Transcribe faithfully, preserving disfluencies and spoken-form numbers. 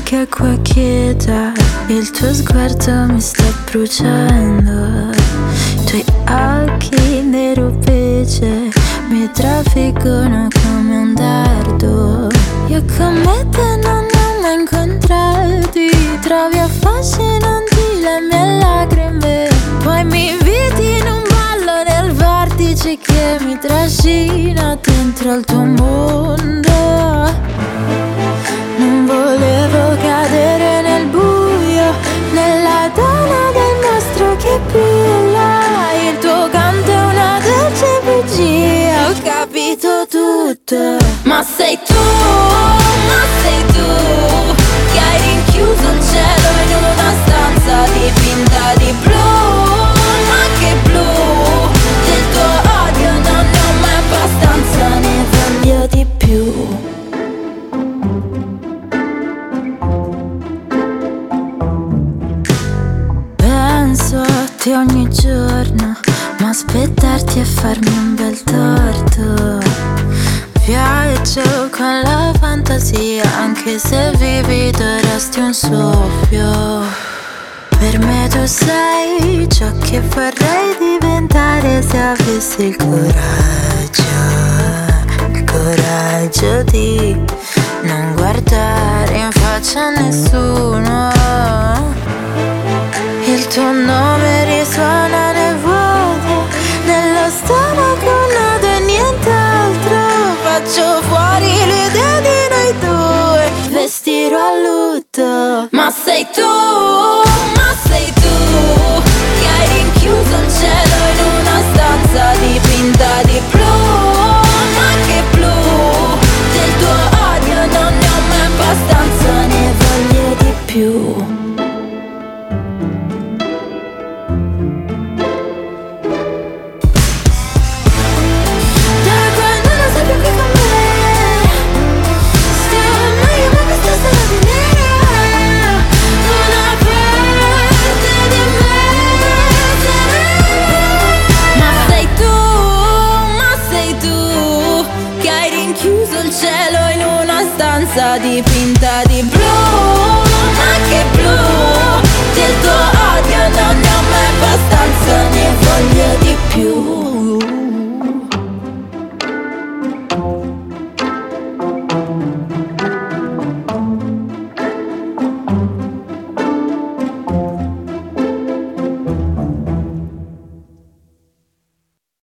che acqua quieta, il tuo sguardo mi sta bruciando. I tuoi occhi nero pece mi trafiggono come un dardo. Io come te non ne ho mai incontrati, trovi affascinanti le mie lacrime. Poi mi inviti in un ballo nel vortice che mi trascina dentro al tuo mondo. Non volevo cadere nel buio, nella donna del mostro che brilla. Il tuo canto è una dolce bugia, ho capito tutto. Ma sei tu, ma sei tu, che hai rinchiuso il cielo in una stanza dipinta di blu. Ma che blu, del tuo odio non ne ho mai abbastanza, ne voglio di più. Penso a te ogni giorno, ma aspettarti e farmi un bel torto. Viaggio con la fantasia, anche se vivido resti un soffio. Per me tu sei ciò che vorrei diventare se avessi il coraggio. Il coraggio di non guardare in faccia a nessuno. Il tuo nome risuona nel vuoto, nello stomaco nado e nient'altro. Faccio fuori l'idea di noi due, vestirò a lutto. Ma sei tu, ma sei tu, che hai rinchiuso il cielo in una stanza dipinta di blu. Ma che blu, del tuo odio non ne ho mai abbastanza, ne voglio di più. Dipinta